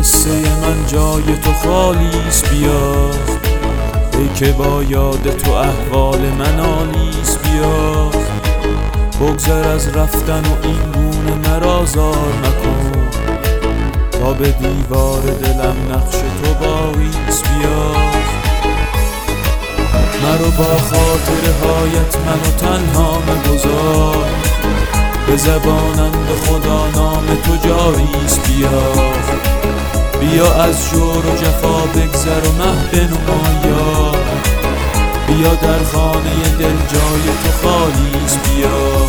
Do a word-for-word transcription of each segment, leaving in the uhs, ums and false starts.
قصه من جای تو خالیست بیا، ای که با یاد تو احوال من آلیست بیا. بگذر از رفتن و این گونه مرا زار مکن، تا به دیوار دلم نقش تو باریست بیا. مرا با خاطر هایت منو تنها مگذار، به زبانم به خدا نام تو جاریست بیا. بیا از جور و جفا بگذر و مه بنمایا، بیا در خانه دل جای تو خالیست بیا.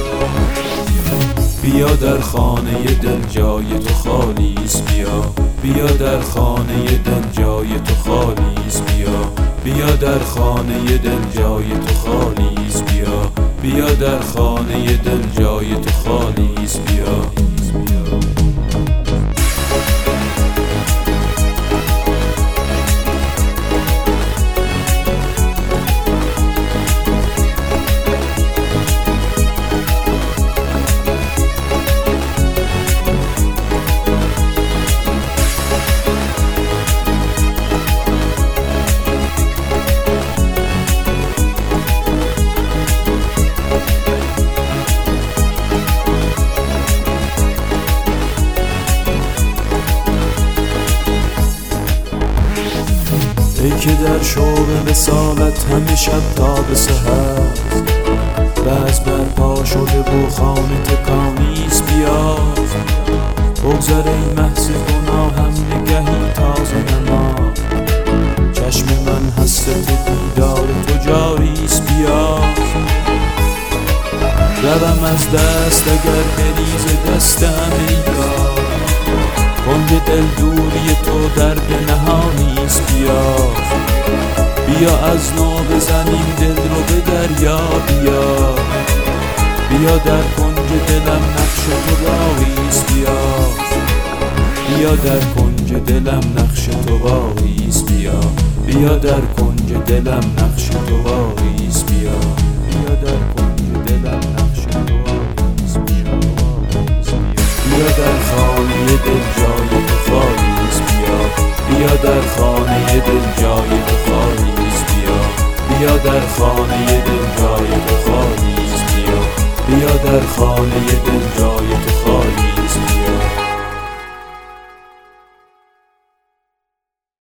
بیا در خانه دل جای تو خالیست بیا، بیا در خانه دل جای تو خالیست بیا. بیا در خانه دل جای تو خالیست بیا، بیا در خانه دل جای تو خالیست بیا. ای که در شوق وصالت همه شب تا به سحر، بعض برپا شده و خانه تکانیست بیا. بگذر ای محض گناهم نگهی تازه نما، چشم من حسرت دیدار تو جاریست بیا. روم از دست اگر بریز دستم ای یار، کنج دل دوری تو درد نهانیست بیا. بیا از نو بزنیم دل رو به دریا بیا، بیا در کنج دلم نقش تو باقیست بیا. بیا در کنج دلم نقش تو باقیست بیا، بیا در کنج دلم نقش تو باقیست بیا. بیا در کنج دلم نقش تو باقیست بیا. بیا در خانه دل جای تو خالیست بیا، بیا در خانه دل جای تو خالیست بیا. بیا در خانه دل جای تو خالیست بیا، بیا در خانه دل